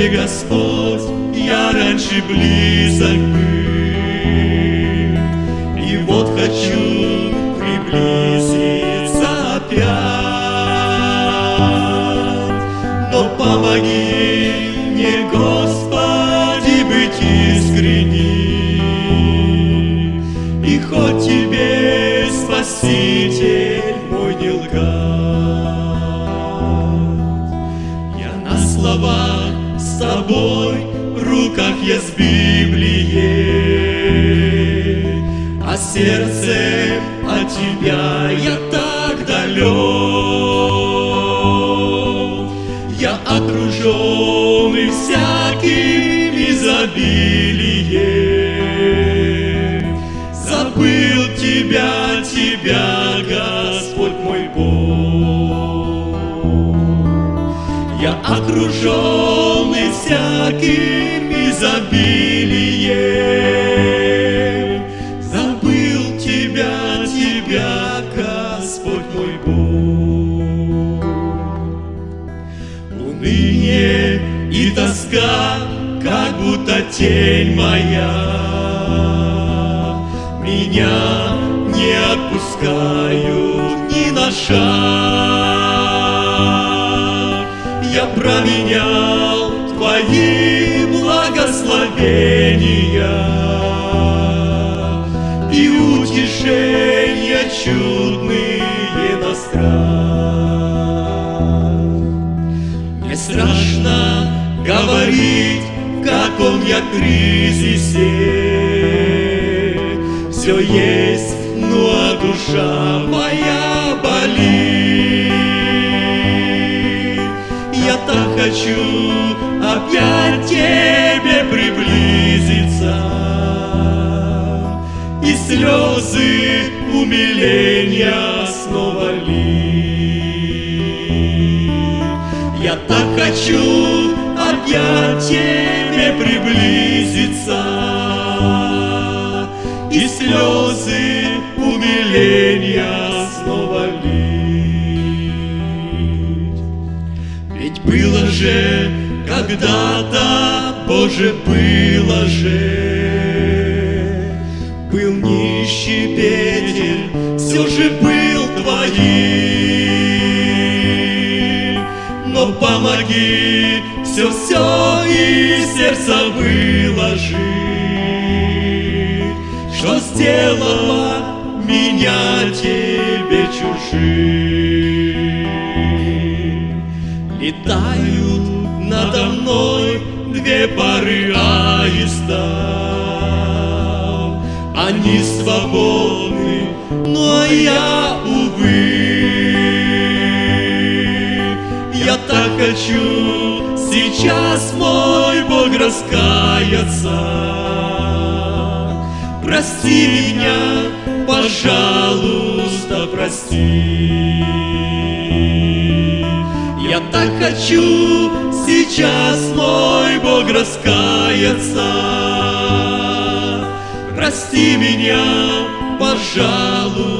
Тебе, Господь, я раньше близок был, и вот хочу приблизиться опять. Но помоги мне, Господи, быть искренним, и хоть Тебе, Спаситель мой, не лгать. Я на словах с Тобой, в руках я с Библией, а сердцем от Тебя я так далек. Я окруженный всяким изобилием, забыл Тебя, Господь мой Бог. Я окруженный всяким изобилием, забыл Тебя, Господь мой Бог. Уныние и тоска, как будто тень моя, меня не отпускают ни на шаг. Я променял Твои благословения и утешения чудные на страх. Мне страшно говорить, в каком я кризисе. Все есть, ну а душа моя болит. Я так хочу опять к Тебе приблизиться и слезы умиления снова лить. Я так хочу опять к Тебе приблизиться и слезы умиления снова лить. Ведь было же когда-то, Боже, было же, был нищий, беден, все же был Твоим. Но помоги все из сердца выложить, что сделала меня Тебе чужим. Летают надо мной две пары аистов, они свободны, но я, увы. Я так хочу сейчас, мой Бог, раскаяться. Прости меня, пожалуйста, прости. Я так хочу сейчас, мой Бог, раскаяться. Прости меня, пожалуйста.